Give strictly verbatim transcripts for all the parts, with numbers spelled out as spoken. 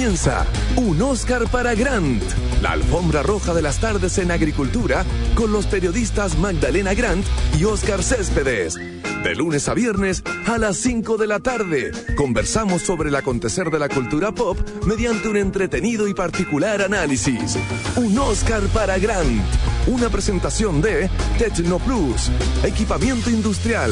comienza Un Oscar para Grant, la alfombra roja de las tardes en agricultura con los periodistas Magdalena Grant y Oscar Céspedes. De lunes a viernes a las cinco de la tarde, conversamos sobre el acontecer de la cultura pop mediante un entretenido y particular análisis. Un Oscar para Grant, una presentación de Tecnoplus, equipamiento industrial.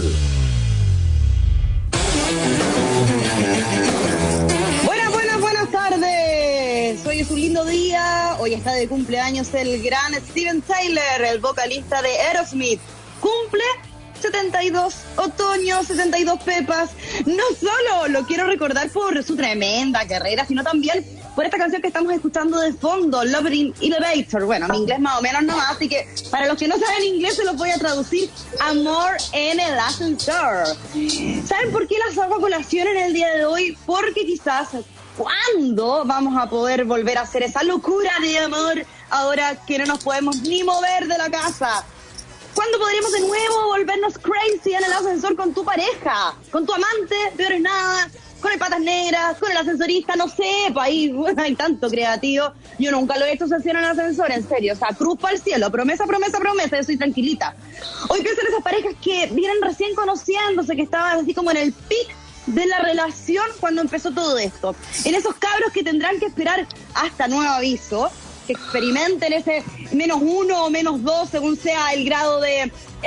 Buenas, buenas, buenas tardes. Hoy es un lindo día. Hoy está de cumpleaños el gran Steven Tyler, el vocalista de Aerosmith. Cumple setenta y dos otoño, setenta y dos pepas. No solo lo quiero recordar por su tremenda carrera, sino también por esta canción que estamos escuchando de fondo, Love in Elevator. Bueno, mi inglés más o menos no, así que para los que no saben inglés se los voy a traducir: Amor en el ascensor. ¿Saben por qué las hago a colación en el día de hoy? Porque quizás, ¿cuándo vamos a poder volver a hacer esa locura de amor ahora que no nos podemos ni mover de la casa? ¿Cuándo podríamos de nuevo volvernos crazy en el ascensor con tu pareja? Con tu amante, peor es nada, con el patas negras, con el ascensorista, no sé, pues ahí bueno, hay tanto creativo. Yo nunca lo he hecho sesión en el ascensor, en serio, o sea, cruz para el cielo, promesa, promesa, promesa, yo soy tranquilita. Hoy pienso en esas parejas que vienen recién conociéndose, que estaban así como en el pic de la relación cuando empezó todo esto. En esos cabros que tendrán que esperar hasta nuevo aviso, que experimenten ese menos uno o menos dos según sea el grado de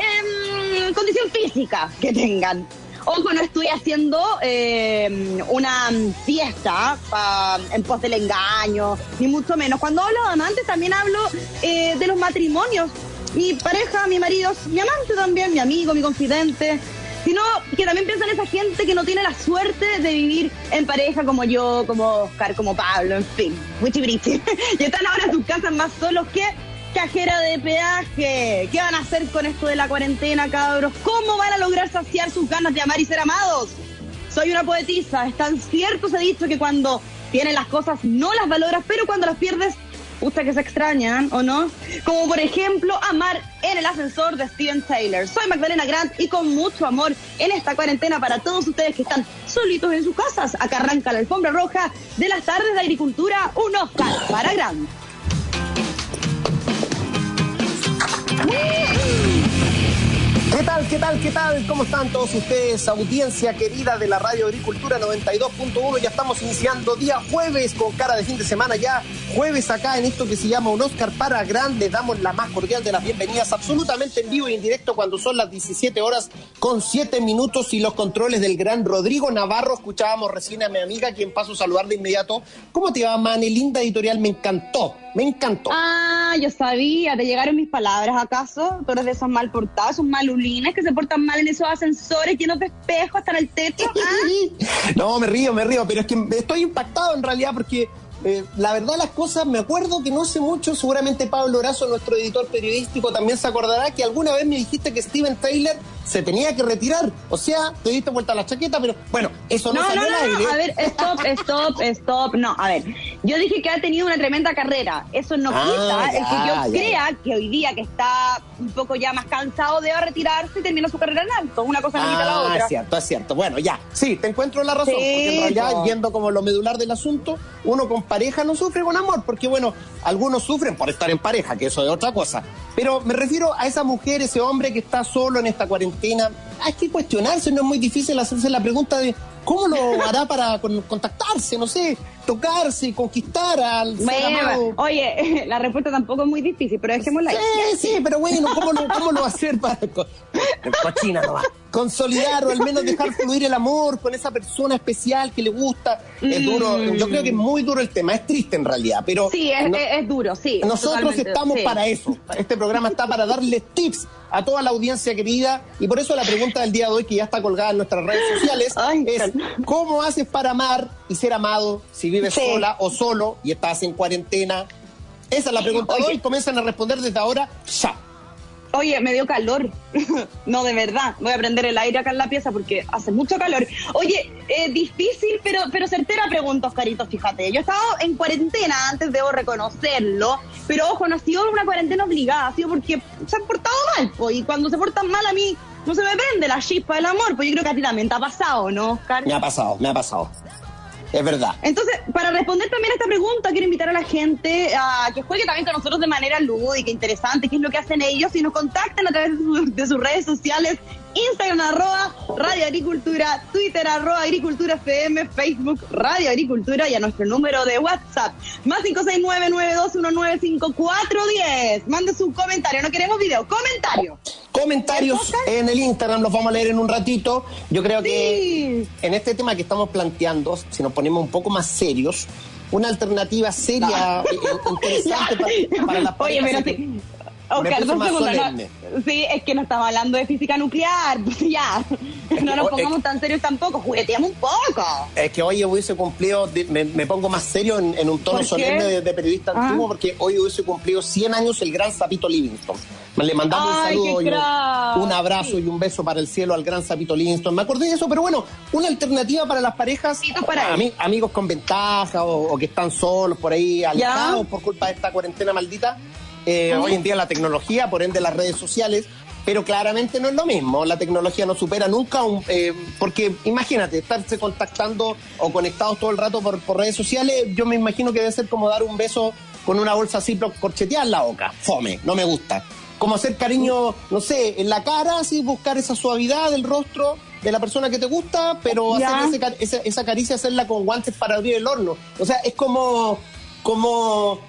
eh, condición física que tengan. Ojo, no estoy haciendo eh, una fiesta pa, en pos del engaño, ni mucho menos. Cuando hablo de amantes también hablo eh, de los matrimonios. Mi pareja, mi marido, mi amante también, mi amigo, mi confidente. Sino que también pienso en esa gente que no tiene la suerte de vivir en pareja como yo, como Oscar, como Pablo, en fin, wichi brichi. Y están ahora en sus casas más solos que cajera de peaje. ¿Qué van a hacer con esto de la cuarentena, cabros? ¿Cómo van a lograr saciar sus ganas de amar y ser amados? Soy una poetisa, es tan cierto se ha dicho que cuando tienes las cosas no las valoras, pero cuando las pierdes, gusta que se extrañan, ¿o no? Como por ejemplo, Amar en el ascensor de Steven Tyler. Soy Magdalena Grant y con mucho amor en esta cuarentena para todos ustedes que están solitos en sus casas. Acá arranca la alfombra roja de las tardes de agricultura, un Oscar para Grant. ¿Qué tal, qué tal, qué tal? ¿Cómo están todos ustedes? Audiencia querida de la Radio Agricultura noventa y dos punto uno. Ya estamos iniciando día jueves con cara de fin de semana ya. Jueves acá en esto que se llama Un Oscar para Grant. Les damos la más cordial de las bienvenidas, absolutamente en vivo y en directo cuando son las diecisiete horas con siete minutos y los controles del gran Rodrigo Navarro. Escuchábamos recién a mi amiga, quien paso a saludar de inmediato. ¿Cómo te va, Mane? Linda editorial, me encantó. Me encantó. Ah, yo sabía, ¿te llegaron mis palabras acaso? Tú eres de esos mal portados, esos malulines que se portan mal en esos ascensores llenos de espejos hasta en el techo. ¿Ah? No, me río, me río, pero es que estoy impactado en realidad porque eh, la verdad las cosas, me acuerdo que no sé mucho, seguramente Pablo Horacio, nuestro editor periodístico, también se acordará que alguna vez me dijiste que Steven Tyler se tenía que retirar, o sea, te diste vuelta a la chaqueta, pero bueno, eso no, no salió no, no, al aire. No, a ver, stop, stop, stop, no, a ver, yo dije que ha tenido una tremenda carrera, eso no ah, quita ya, el que yo ya, crea ya. que hoy día que está un poco ya más cansado debe retirarse y termina su carrera en alto, una cosa no quita la otra. Ah, es cierto, es cierto, bueno, ya, sí, te encuentro la razón, sí, porque en realidad, po. yendo como lo medular del asunto, uno con pareja no sufre con amor, porque bueno, algunos sufren por estar en pareja, que eso es otra cosa, pero me refiero a esa mujer, ese hombre que está solo en esta cuarentena. Hay que cuestionarse, no es muy difícil hacerse la pregunta de cómo lo hará para con, contactarse, no sé, tocarse, conquistar al ser bueno, amado. Oye, la respuesta tampoco es muy difícil, pero dejémosla ahí. Sí, sí, pero bueno, ¿cómo lo, cómo lo va a hacer para co cochina no va? Consolidar o al menos dejar fluir el amor con esa persona especial que le gusta? Mm. Es duro, yo creo que es muy duro el tema, es triste en realidad, pero sí, es, no, es duro, sí. Nosotros estamos sí. para eso, este programa está para darles tips a toda la audiencia querida y por eso la pregunta del día de hoy, que ya está colgada en nuestras redes sociales, Ay, es ¿cómo haces para amar y ser amado si vives sí. sola o solo y estás en cuarentena? Esa es la pregunta Oye. de hoy, comienzan a responder desde ahora ya. Oye, me dio calor. No, de verdad. Voy a prender el aire acá en la pieza porque hace mucho calor. Oye, eh, difícil, pero, pero certera pregunta, Oscarito, fíjate. Yo he estado en cuarentena antes, debo reconocerlo. Pero ojo, no ha sido una cuarentena obligada, ha sido porque se han portado mal, pues. Y cuando se portan mal a mí, no se me prende la chispa del amor. Pues yo creo que a ti también te ha pasado, ¿no, Oscar? Me ha pasado, me ha pasado. Es verdad. Entonces, para responder también a esta pregunta, quiero invitar a la gente a que juegue también con nosotros de manera lúdica, interesante, qué es lo que hacen ellos, y nos contacten a través de, su, de sus redes sociales, Instagram arroba Radio Agricultura, Twitter arroba Agricultura F M, Facebook Radio Agricultura, y a nuestro número de WhatsApp, más cinco seis nueve, nueve dos uno nueve, cinco cuatro uno cero. Mande su comentario, no queremos video, comentario. Comentarios en el Instagram, los vamos a leer en un ratito. Yo creo que sí. En este tema que estamos planteando, si nos ponemos un poco más serios, una alternativa seria, no. interesante para, para las Oye, parejas. pero sí. Oscar, dos segundos. No, sí, es que no estamos hablando de física nuclear, pues ya. No nos pongamos tan serios tampoco, jugueteamos un poco. Es que hoy hubiese cumplido, me, me pongo más serio en, en un tono solemne de, de periodista ah. antiguo, porque hoy hubiese cumplido cien años el gran Sapito Livingston. Le mandamos Ay, un saludo y un, un abrazo sí. y un beso para el cielo al gran Sapito Livingston. Me acordé de eso, pero bueno, una alternativa para las parejas, para ami, amigos con ventaja o, o que están solos por ahí, alejados por culpa de esta cuarentena maldita. Eh, uh-huh. Hoy en día la tecnología, por ende las redes sociales, pero claramente no es lo mismo. La tecnología no supera nunca, un, eh, porque imagínate, estarse contactando o conectados todo el rato por, por redes sociales, yo me imagino que debe ser como dar un beso con una bolsa Ziploc corcheteada en la boca. Fome, no me gusta. Como hacer cariño, no sé, en la cara, así buscar esa suavidad del rostro de la persona que te gusta, pero ya. hacer ese, esa, esa caricia, hacerla con guantes para abrir el horno. O sea, es como, como,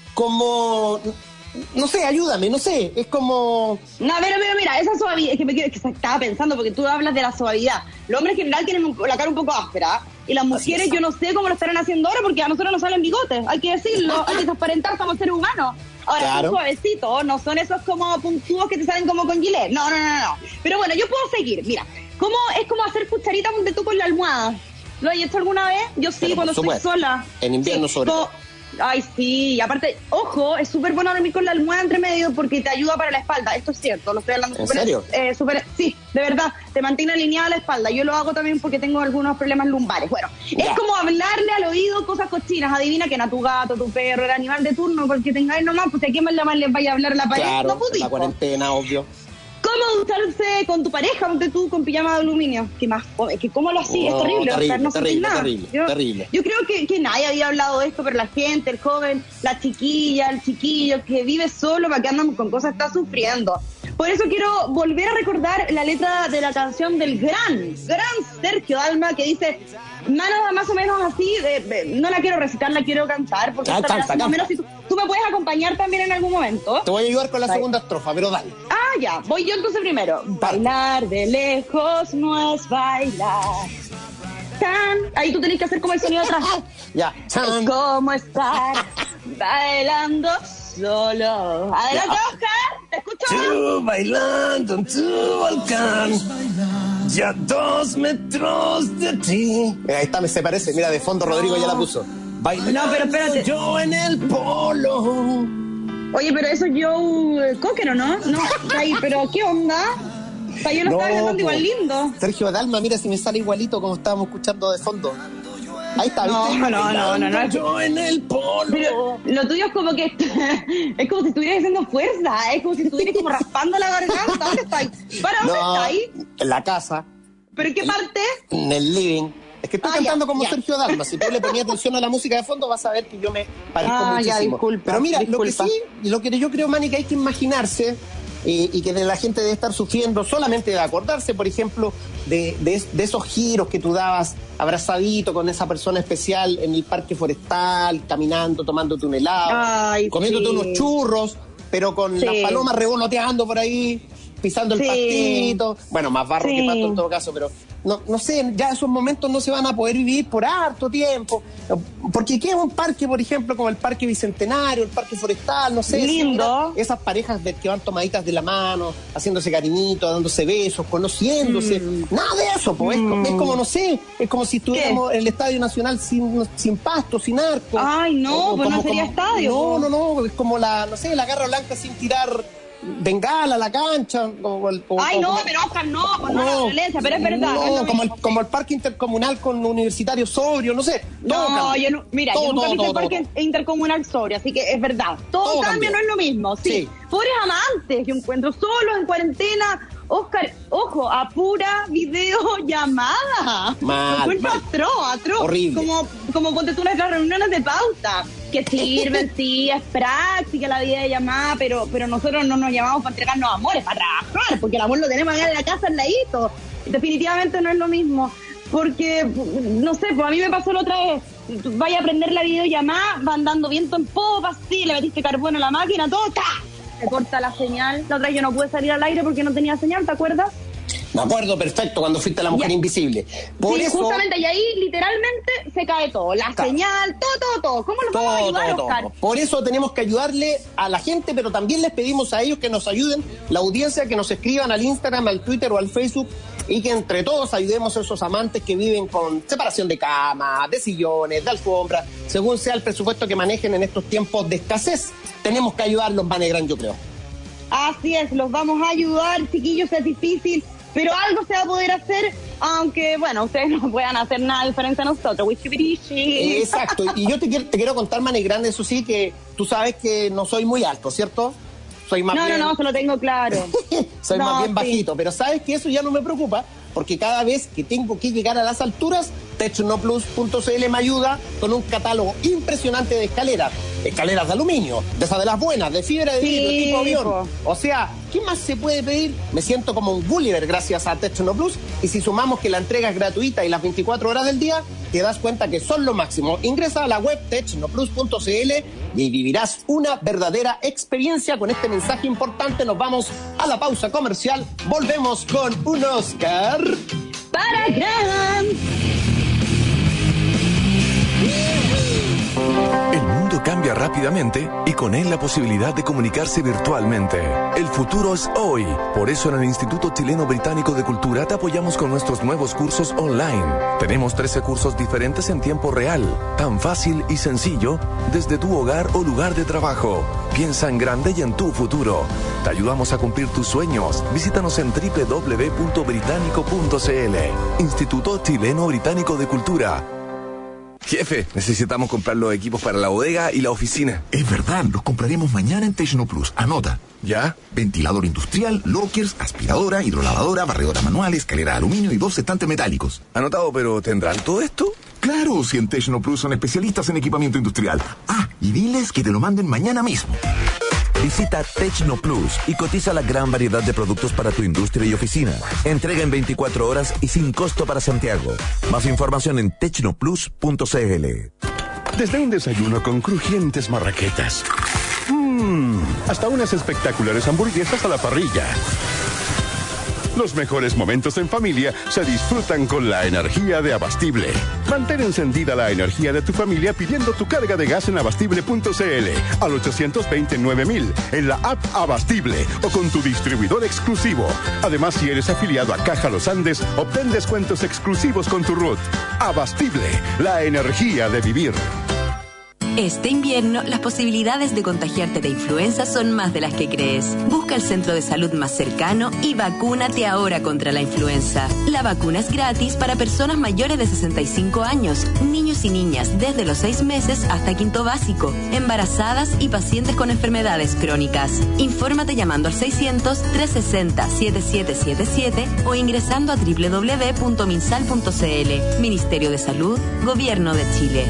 como... No sé, ayúdame, no sé, es como... No, pero, pero mira, esa suavidad, es que me es que estaba pensando, porque tú hablas de la suavidad. Los hombres en general tienen la cara un poco áspera, y las mujeres yo no sé cómo lo estarán haciendo ahora, porque a nosotros nos salen bigotes, hay que decirlo, hay que transparentar, somos seres humanos. Ahora, claro. Son suavecitos, no son esos como puntúos que te salen como con gilet, no, no, no, no. Pero bueno, yo puedo seguir, mira, ¿cómo es como hacer cucharitas donde tú con la almohada? ¿Lo has hecho alguna vez? Yo sí, pero cuando estoy sola. En invierno sí, sobre todo. Ay, sí, y aparte, ojo, es súper bueno dormir con la almohada entre medio porque te ayuda para la espalda. Esto es cierto, lo estoy hablando. ¿En super, serio? Eh, super, sí, de verdad, te mantiene alineada la espalda. Yo lo hago también porque tengo algunos problemas lumbares. Bueno, ya. Es como hablarle al oído cosas cochinas. Adivina quién, a tu gato, tu perro, el animal de turno, porque tengáis nomás, pues a quién más les vaya a hablar la pareja. Claro, no, la cuarentena, obvio. ¿Cómo ducharse con tu pareja, aunque tú con pijama de aluminio? ¿Qué más? ¿Qué, ¿Cómo lo hacía? Oh, es terrible, terrible, Oscar, no terrible, nada. Terrible, yo, terrible. Yo creo que, que nadie había hablado de esto, pero la gente, el joven, la chiquilla, el chiquillo que vive solo, para que andamos con cosas, está sufriendo. Por eso quiero volver a recordar la letra de la canción del gran, gran Sergio Dalma, que dice, nada más o menos así, de, de, no la quiero recitar, la quiero cantar, porque ah, esta canta, más canta. o menos, si tú, tú me puedes acompañar también en algún momento. Te voy a ayudar con la Dale. segunda estrofa, pero dale. Ah, ya, voy yo entonces primero. Bailar de lejos no es bailar. Tan. Ahí tú tenés que hacer como el sonido atrás. Ya. Es como estar bailando solo. Adelante, Oscar, ¿te escucho? Tú bailando en tu volcán, ya dos metros de ti. Mira, ahí está, se parece. Mira, de fondo Rodrigo ya la puso. Bailando no, pero espérate. Yo en el polo. Oye, pero eso es Joe Cocker, ¿o no? No, ahí, pero ¿qué onda? O sea, yo lo no, estaba cantando igual lindo. Sergio Dalma, mira si me sale igualito como estábamos escuchando de fondo. Ahí está, no, ¿viste? No, no, no, no, no. Yo en el polo. Pero lo tuyo es como que es como si estuvieras haciendo fuerza, es como si estuvieras como raspando la garganta. ¿Dónde estáis? ¿Para dónde no, estáis? En la casa. ¿Pero en qué parte? En el living. Es que estoy ah, cantando ya, como ya. Sergio Dalma. Si tú le ponías atención a la música de fondo, vas a ver que yo me parezco ah, muchísimo. Ya, disculpa, Pero mira, disculpa. lo que sí, lo que yo creo, Manny, que hay que imaginarse eh, y que la gente debe estar sufriendo solamente de acordarse, por ejemplo, de, de, de esos giros que tú dabas abrazadito con esa persona especial en el parque forestal, caminando, tomándote un helado, Ay, comiéndote sí. unos churros, pero con sí. las palomas revoloteando por ahí, pisando el sí. pastito. Bueno, más barro sí. que pasto en todo caso, pero no, no sé, ya esos momentos no se van a poder vivir por harto tiempo. Porque ¿qué es un parque, por ejemplo, como el Parque Bicentenario, el Parque Forestal, no sé? Lindo. Esas parejas de, que van tomaditas de la mano, haciéndose cariñitos, dándose besos, conociéndose. Mm. Nada de eso, pues. Mm. Es, es como, no sé, es como si estuviéramos ¿Qué? en el Estadio Nacional sin, sin pasto, sin arco. Ay, no, o, pues como, no sería como, estadio. No, no, no, es como la, no sé, la garra blanca sin tirar bengala a la cancha. Como el, como, Ay, no, como, pero Oscar, no, pues no, no la violencia, pero es verdad. No, es como, el, como el parque intercomunal con universitario sobrio, no sé. No, todo yo no, mira, todo, yo nunca todo, vi el todo, parque todo. intercomunal sobrio, así que es verdad. Todo, todo cambia, no es lo mismo, sí. sí. Pobres amantes que encuentro solos en cuarentena Oscar, ojo, a pura videollamada. Mal, Lo mal. atroz, atroz. Horrible. Como, como ponte tú nuestras reuniones de pauta, que sirven, sí, es práctica la videollamada, pero, pero nosotros no nos llamamos para entregarnos amores, para trabajar, porque el amor lo tenemos acá en la casa al ladito. Definitivamente no es lo mismo, porque, no sé, pues a mí me pasó la otra vez. Vaya a prender la videollamada, van dando viento en popa, sí, le metiste carbono a la máquina, todo, ¡ta! Se corta la señal. La otra vez yo no pude salir al aire porque no tenía señal, ¿te acuerdas? Me acuerdo perfecto cuando fuiste a La Mujer Ya. Invisible. Por Sí, eso, justamente, y ahí literalmente se cae todo. La Claro. señal, todo, todo, todo. ¿Cómo nos vamos a todo, ayudar, todo, Oscar? todo. Por eso tenemos que ayudarle a la gente, pero también les pedimos a ellos que nos ayuden, la audiencia, que nos escriban al Instagram, al Twitter o al Facebook, y que entre todos ayudemos a esos amantes que viven con separación de cama, de sillones, de alfombra, según sea el presupuesto que manejen en estos tiempos de escasez. Tenemos que ayudarlos, Manegrán, yo creo. Así es, los vamos a ayudar, chiquillos, es difícil, pero algo se va a poder hacer, aunque, bueno, ustedes no puedan hacer nada diferente a nosotros. Wichipirichi. Exacto, y yo te quiero, te quiero contar, Manegrán, eso sí, que tú sabes que no soy muy alto, ¿cierto? Soy más No, bien... no, no, se lo tengo claro. Soy No, más bien sí. bajito, pero sabes que eso ya no me preocupa, porque cada vez que tengo que llegar a las alturas, Technoplus punto c l me ayuda con un catálogo impresionante de escaleras. Escaleras de aluminio, de esas de las buenas, de fibra de Sí, vidrio, tipo avión. po. O sea, ¿qué más se puede pedir? Me siento como un Gulliver gracias a Technoplus, y si sumamos que la entrega es gratuita y las veinticuatro horas del día, te das cuenta que son lo máximo. Ingresa a la web Technoplus punto c l y vivirás una verdadera experiencia. Con este mensaje importante nos vamos a la pausa comercial. Volvemos con un Oscar Para Gran. El mundo cambia rápidamente y con él la posibilidad de comunicarse virtualmente. El futuro es hoy. Por eso en el Instituto Chileno Británico de Cultura te apoyamos con nuestros nuevos cursos online. Tenemos trece cursos diferentes en tiempo real, tan fácil y sencillo desde tu hogar o lugar de trabajo. Piensa en grande y en tu futuro. Te ayudamos a cumplir tus sueños. Visítanos en doble u doble u doble u punto británico punto c l. Instituto Chileno Británico de Cultura. Jefe, necesitamos comprar los equipos para la bodega y la oficina. Es verdad, los compraremos mañana en Technoplus. Anota. ¿Ya? Ventilador industrial, lockers, aspiradora, hidrolavadora, barredora manual, escalera de aluminio y dos estantes metálicos. Anotado, pero ¿tendrán todo esto? Claro, si en Technoplus son especialistas en equipamiento industrial. Ah, y diles que te lo manden mañana mismo. Visita Technoplus y cotiza la gran variedad de productos para tu industria y oficina. Entrega en veinticuatro horas y sin costo para Santiago. Más información en technoplus punto c l. Desde un desayuno con crujientes marraquetas, mmm, hasta unas espectaculares hamburguesas a la parrilla. Los mejores momentos en familia se disfrutan con la energía de Abastible. Mantén encendida la energía de tu familia pidiendo tu carga de gas en abastible punto c l al ochocientos veinte nueve mil, en la app Abastible o con tu distribuidor exclusivo. Además, si eres afiliado a Caja Los Andes, obtén descuentos exclusivos con tu R U T. Abastible, la energía de vivir. Este invierno, las posibilidades de contagiarte de influenza son más de las que crees. Busca el centro de salud más cercano y vacúnate ahora contra la influenza. La vacuna es gratis para personas mayores de sesenta y cinco años, niños y niñas desde los seis meses hasta quinto básico, embarazadas y pacientes con enfermedades crónicas. Infórmate llamando al seiscientos, trescientos sesenta, setenta y siete setenta y siete o ingresando a doble u doble u doble u punto minsal punto c l. Ministerio de Salud, Gobierno de Chile.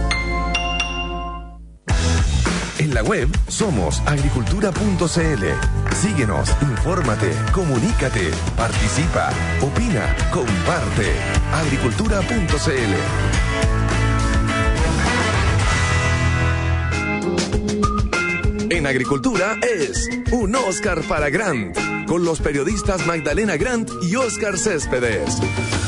En la web somos agricultura punto c l. Síguenos, infórmate, comunícate, participa, opina, comparte. agricultura punto c l. En Agricultura es un Oscar para Grant, con los periodistas Magdalena Grant y Oscar Céspedes.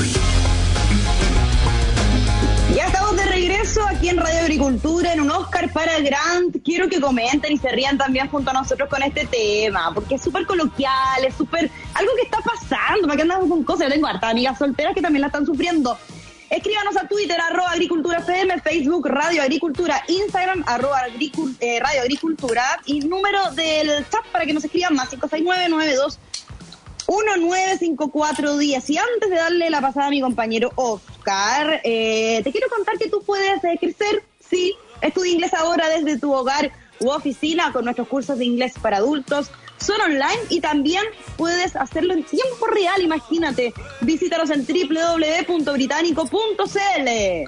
Ya estamos de regreso aquí en Radio Agricultura en un Oscar para Grant. Quiero que comenten y se rían también junto a nosotros con este tema, porque es súper coloquial, es súper algo que está pasando. ¿Para qué andamos con cosas? Yo tengo hartas amigas solteras que también la están sufriendo. Escríbanos a Twitter, arroba Agricultura F M, Facebook, Radio Agricultura, Instagram, arroba agricul, eh, Radio Agricultura, y número del chat para que nos escriban más, cinco seis nueve, nueve dos uno nueve cinco cuatro uno cero. Y antes de darle la pasada a mi compañero Oscar, eh, te quiero contar que tú puedes eh, crecer, sí, estudia inglés ahora desde tu hogar u oficina con nuestros cursos de inglés para adultos, son online y también puedes hacerlo en tiempo real, imagínate. Visítanos en doble u doble u doble u punto británico punto c l.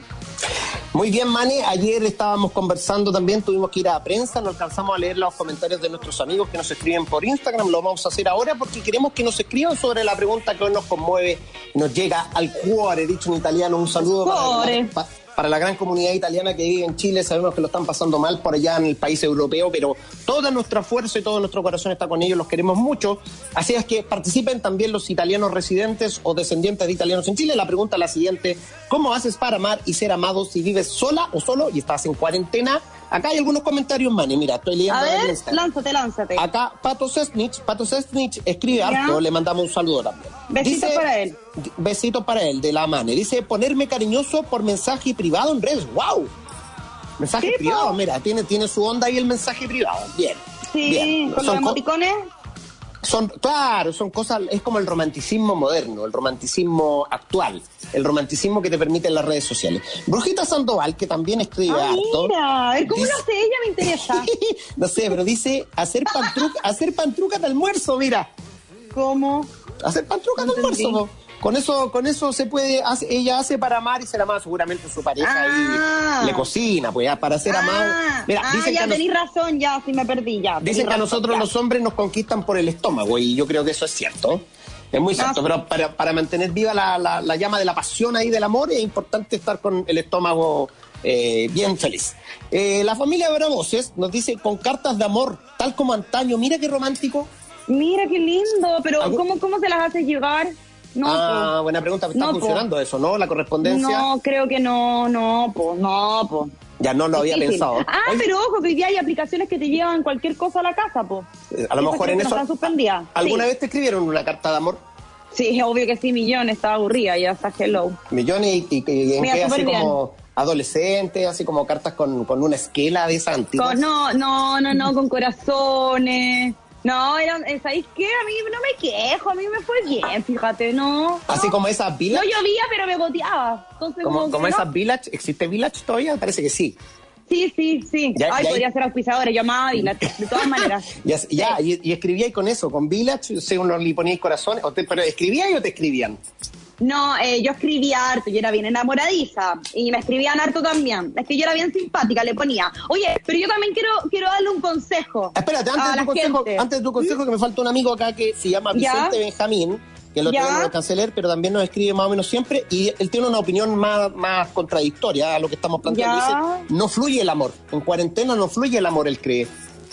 Muy bien, Mane, ayer estábamos conversando también, tuvimos que ir a prensa, no alcanzamos a leer los comentarios de nuestros amigos que nos escriben por Instagram, lo vamos a hacer ahora porque queremos que nos escriban sobre la pregunta que hoy nos conmueve, nos llega al cuore, dicho en italiano, un saludo para la, pa, para la gran comunidad italiana que vive en Chile, sabemos que lo están pasando mal por allá en el país europeo, pero toda nuestra fuerza y todo nuestro corazón está con ellos, los queremos mucho, así es que participen también los italianos residentes o descendientes de italianos en Chile. La pregunta es la siguiente: ¿cómo haces para amar y ser amado si vives sola o solo y estás en cuarentena? Acá hay algunos comentarios, Mane, mira, estoy leyendo. A ver, lánzate, lánzate. Acá Pato Sesnich, Pato Sesnich escribe harto, le mandamos un saludo también. Besitos Dice, para él. Besitos para él, de la Mane. Dice, ponerme cariñoso por mensaje privado en redes. ¡Wow! Mensaje ¿Sí, privado, po? Mira, tiene, tiene su onda ahí el mensaje privado. Bien. Sí, bien. con los emoticones. Son, claro, son cosas, es como el romanticismo moderno, el romanticismo actual, el romanticismo que te permiten las redes sociales. Brujita Sandoval, que también escribe ah, harto. Mira, ¿cómo dice, lo hace ella? Me interesa. No sé, pero dice hacer pantruca, hacer pantruca de almuerzo, mira. ¿Cómo? Hacer pantruca no de almuerzo, ¿no? Con eso, con eso se puede, hace, ella hace para amar y ser amada, seguramente su pareja ah. y le cocina, pues ya, para ser ah. amado. Mira, ah, dicen ya que tenés nos, razón, ya, sí me perdí, ya. Dicen que razón, a nosotros ya. los hombres nos conquistan por el estómago y yo creo que eso es cierto. Es muy cierto, ah, pero para, para mantener viva la, la, la llama de la pasión ahí del amor es importante estar con el estómago eh, bien feliz. Eh, la familia Veravoces nos dice con cartas de amor, tal como antaño. Mira qué romántico. Mira qué lindo, pero ¿cómo, cómo se las hace llegar? No, ah, po. buena pregunta. ¿Está no, funcionando po. eso, no? ¿La correspondencia? No, creo que no, no, pues, no, pues. Ya no lo había Difícil. pensado. Ah, Oye, pero ojo, que hoy día hay aplicaciones que te llevan cualquier cosa a la casa, pues. A lo mejor en eso... Están suspendidas. ¿Alguna sí. vez te escribieron una carta de amor? Sí, obvio que sí, millones, estaba aburrida, ya está hello. Millones y, y, y en Mira, qué así bien. como adolescente, así como cartas con, con una esquela de esa antigua. Con, no, no, no, no, con corazones. No, eran, ¿sabéis qué? A mí no me quejo, a mí me fue bien, fíjate, ¿no? Así no, como esas Village. No llovía, pero me goteaba. Entonces, como como, como no. esas Village, ¿existe Village todavía? Parece que sí. Sí, sí, sí. Ya, Ay, ya, podría ya. ser auspiciadora, llamada Village, de todas maneras. ya, ya sí. y, y escribíais con eso, con Village, o sea, uno le poníais corazones, o te, pero ¿escribíais o te escribían? No, eh, yo escribía harto, yo era bien enamoradiza y me escribían harto también. Es que yo era bien simpática, le ponía. Oye, pero yo también quiero quiero darle un consejo. Espérate, antes, de tu, consejo, antes de tu consejo, que me falta un amigo acá que se llama Vicente ¿Ya? Benjamín, que lo tenemos en el canceler, pero también nos escribe más o menos siempre, y él tiene una opinión más, más contradictoria a lo que estamos planteando. ¿Ya? Dice, no fluye el amor. En cuarentena no fluye el amor, él cree.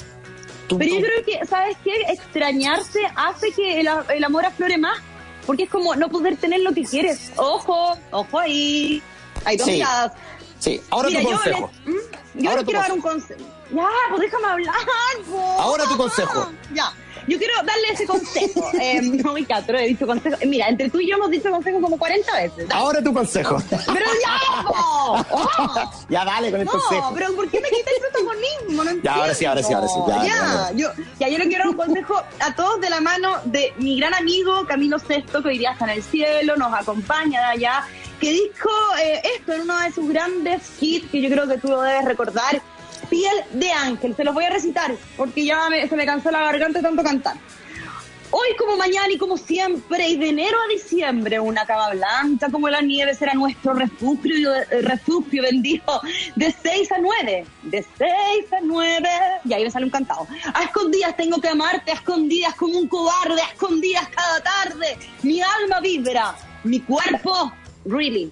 Tú, pero tú... yo creo que, ¿sabes qué? Extrañarse hace que el, el amor aflore más. Porque es como no poder tener lo que quieres. Ojo, ojo ahí. Hay dos sí, miradas. Sí, ahora Mira, tu consejo. Yo, le, yo ahora les quiero dar un consejo. Ya, pues déjame hablar. Po. Ahora tu consejo. Ya, yo quiero darle ese consejo. eh, no, mi catro, he dicho consejo. Mira, entre tú y yo hemos dicho consejo como cuarenta veces. ¿Dale? Ahora tu consejo. Pero ya, po. Oh. Ya, dale con el no, consejo. No, pero ¿por qué me quitas el protagonismo? No ya, ahora sí, ahora sí, ahora sí. Ya, ya, ya, ya. Yo, ya, yo le quiero dar un consejo a todos de la mano de mi gran amigo Camilo Sesto, que hoy día está en el cielo, nos acompaña de allá, que dijo eh, esto en uno de sus grandes hits, que yo creo que tú lo debes recordar, Piel de Ángel. Se los voy a recitar, porque ya me, se me cansó la garganta de tanto cantar. Hoy como mañana y como siempre, y de enero a diciembre, una cama blanca como la nieve será nuestro refugio, refugio bendito, de seis a nueve, de seis a nueve, y ahí me sale un cantado. A escondidas tengo que amarte, a escondidas como un cobarde, a escondidas cada tarde, mi alma vibra, mi cuerpo, really,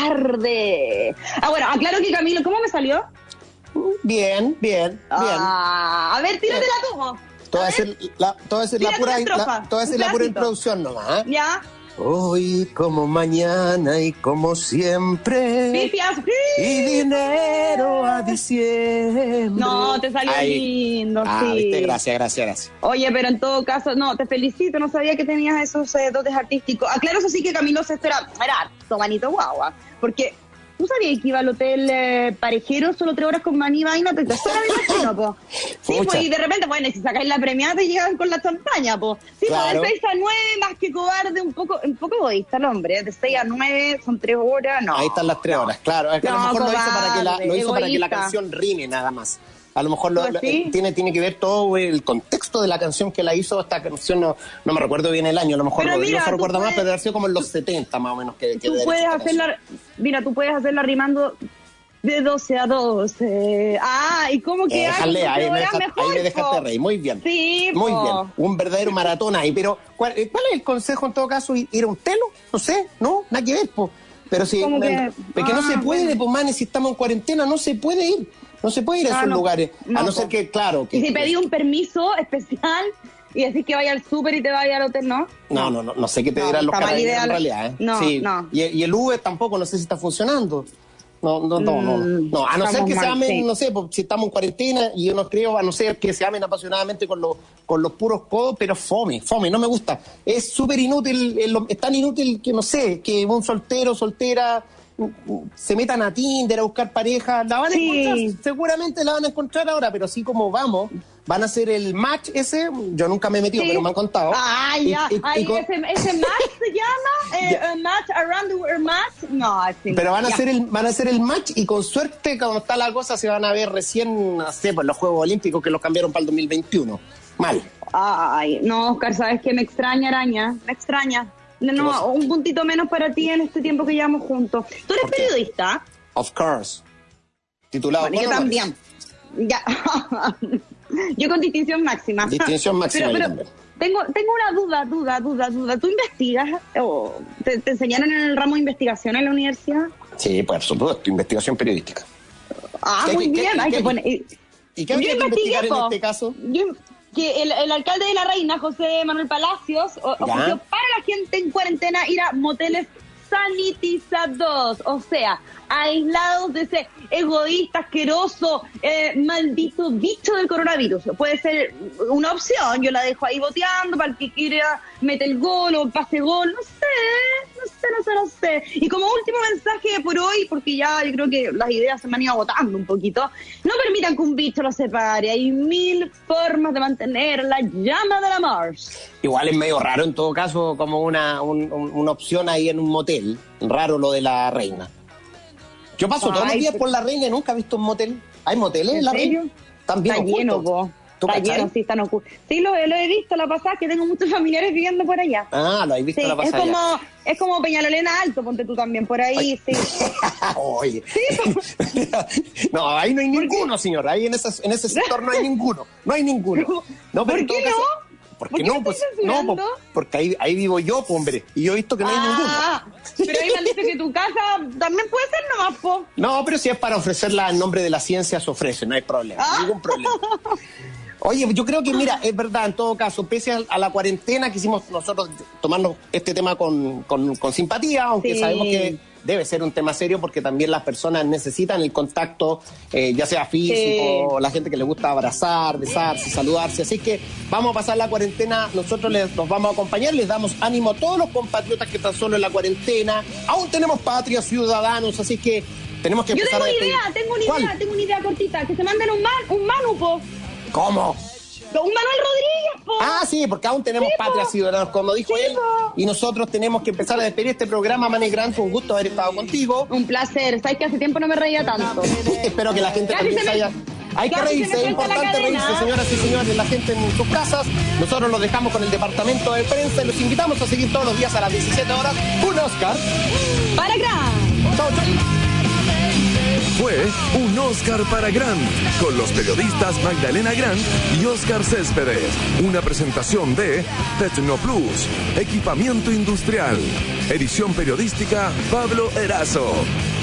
arde. Ah, bueno, aclaro que Camilo, ¿cómo me salió? Bien, bien, bien. Ah, a ver, tírate la tubo. Todo va a ser la, todo va a ser la pura, la, todo va a ser la pura introducción nomás. ¿eh? Ya. Hoy como mañana y como siempre. Pifias. Y dinero a diciembre. No, te salió Ay. lindo, ah, sí. Viste, gracias, gracias, gracias. Oye, pero en todo caso, no, te felicito, no sabía que tenías esos eh, dotes artísticos. Aclaro eso sí que Camilo Sesto era, era tomanito guagua, porque ¿tú sabías que iba al hotel eh, Parejero solo tres horas con maní vaina? Te te suena, me imagino, po. Sí, pues, y de repente, bueno, si sacáis la premiada te llegan con la champaña, po. Sí, claro. Pues de seis a nueve, más que cobarde, un poco un poco egoísta el hombre. De seis a nueve son tres horas, no. Ahí están las tres horas, claro. Es que no, a lo mejor cobarde, lo hizo para que la, lo hizo para que la egoísta. canción rime nada más. A lo mejor lo, lo, ¿Sí? tiene, tiene que ver todo el contexto de la canción que la hizo. Esta canción no, no me recuerdo bien el año, a lo mejor Pero Rodrigo mira, se recuerda tú más, puedes- pero debe ser como en los setenta más o menos que, que Tú debe puedes haber hecho esta hacerla, mira, tú puedes hacerla rimando de doce a doce. Ah, ¿y cómo que Eh, hago? déjale, ahí, me Ahora deja- mejor, ahí me dejaste po. reír, muy bien. Sí, muy po. bien, un verdadero maratón ahí, pero ¿cuál, eh, ¿cuál es el consejo en todo caso? ¿Ir a un telo? No sé, no, nada que ver, po. Pero si, ¿Cómo que? es que no Ah, se puede, bueno. pues, man, si estamos en cuarentena, no se puede ir, no se puede ir a Ah, esos no. lugares, a No, no po. ser que, claro, que... Y si pedí un permiso especial y decís que vaya al súper y te vaya al hotel, ¿no? No, no, no, no sé qué te No, dirán los está mal carabineros idea. en realidad, ¿eh? No, Sí. no. Y, y el Uber tampoco, no sé si está funcionando. No, no, no, no, Mm, no. A no ser estamos que se mal, amen, sí. no sé, pues, si estamos en cuarentena y yo no creo, a no ser que se amen apasionadamente con los, con los puros codos, pero fome, fome, no me gusta. Es súper inútil, es, lo- es tan inútil que no sé, que un soltero, soltera mm, mm, se metan a Tinder a buscar pareja, la van a Sí. encontrar, seguramente la van a encontrar ahora, pero así como vamos, van a hacer el match ese, yo nunca me he metido, Sí. pero me han contado. Ah, Y- ya. y- y Ay, con- ese, ese match se llama, eh, Ya. eh, match, around the world match. No, sí, Pero van a, ya. hacer el, van a hacer el match y con suerte, como está la cosa, se van a ver recién, no sé, pues los Juegos Olímpicos que los cambiaron para el dos mil veintiuno. Mal. Ay, no, Oscar, ¿sabes qué? Me extraña, araña. Me extraña. No, ¿Qué no, cosa? un puntito menos para ti en este tiempo que llevamos juntos. Tú eres ¿Por qué? periodista. Of course. Titulado. Bueno, yo con honores. también. Ya. Yo con distinción máxima. Distinción máxima, Pero, yo pero también. tengo, tengo una duda, duda, duda, duda. ¿Tú investigas o te, te enseñaron en el ramo de investigación en la universidad? Sí, por supuesto, investigación periodística. Ah, ¿Qué- muy qué- bien. qué- Hay qué- que poner... y- ¿Y qué Yo habría que investigué, investigar en po. este caso? Yo- que el, el alcalde de La Reina, José Manuel Palacios, o- Ya. ofreció para la gente en cuarentena ir a moteles sanitizados, o sea, aislados de ese egoísta, asqueroso, eh, maldito bicho del coronavirus. Puede ser una opción, yo la dejo ahí boteando para el que quiera mete el gol o pase gol, no sé, no sé, no sé, no sé. Y como último mensaje por hoy, porque ya yo creo que las ideas se me han ido agotando un poquito, no permitan que un bicho los separe, hay mil formas de mantener la llama del amor. Igual es medio raro en todo caso, como una, un- un- una opción ahí en un motel. Raro lo de La Reina. Yo paso todos los Ay, días pero- por La Reina y nunca he visto un motel. ¿Hay moteles en ¿En La serio? Reina? Están bien Está lleno, ocultos. po. ¿Tú Está cachai? lleno, sí, están ocultos. Sí, lo, lo he visto la pasada, que tengo muchos familiares viviendo por allá. Ah, lo has visto Sí, la es pasada. como, es como Peñalolena Alto, ponte tú también por ahí, sí. Oye. No, ahí no hay ninguno, señor. Ahí en, esas, en ese sector no hay ninguno. No hay ninguno. No, pero ¿Por en todo qué caso- no? ¿Por ¿Por qué qué no? me Pues, estás no, censurando? po- porque ahí, ahí vivo yo, po, hombre. Y yo he visto que no hay ninguno. Ah, pero ahí me han dicho que tu casa también puede ser nomás, po. No, pero si es para ofrecerla en nombre de la ciencia, se ofrece, no hay problema, Ah. ningún problema. Oye, yo creo que, mira, es verdad, en todo caso, pese a, a la cuarentena, quisimos nosotros tomarnos este tema con, con, con simpatía, aunque Sí. sabemos que debe ser un tema serio porque también las personas necesitan el contacto, eh, ya sea físico, la gente que le gusta abrazar, besarse, saludarse. Así que vamos a pasar la cuarentena, nosotros les, los vamos a acompañar, les damos ánimo a todos los compatriotas que están solo en la cuarentena. Aún tenemos patria, ciudadanos, así que tenemos que Yo empezar tengo a una despedir. idea, tengo una ¿Cuál? idea, tengo una idea cortita, que se manden un man, un Manu, po. ¿Cómo? Un Manuel Rodríguez, po. Ah, sí, porque aún tenemos Sí, patria, po. ciudadanos, como dijo Sí, él. po. Y nosotros tenemos que empezar a despedir este programa, Mane Gran. Fue un gusto haber estado contigo. Un placer, sabes que hace tiempo no me reía tanto. Espero que la gente Casi también se se me- haya... Hay que casi se reírse, me es suelta la importante cadena. reírse, señoras y señores, la gente en sus casas. Nosotros los dejamos con el departamento de prensa y los invitamos a seguir todos los días a las diecisiete horas. Un Oscar. Para Gran. Chau, chau. Fue un Oscar para Grant, con los periodistas Magdalena Grant y Oscar Céspedes. Una presentación de Tecnoplus, equipamiento industrial. Edición periodística Pablo Erazo.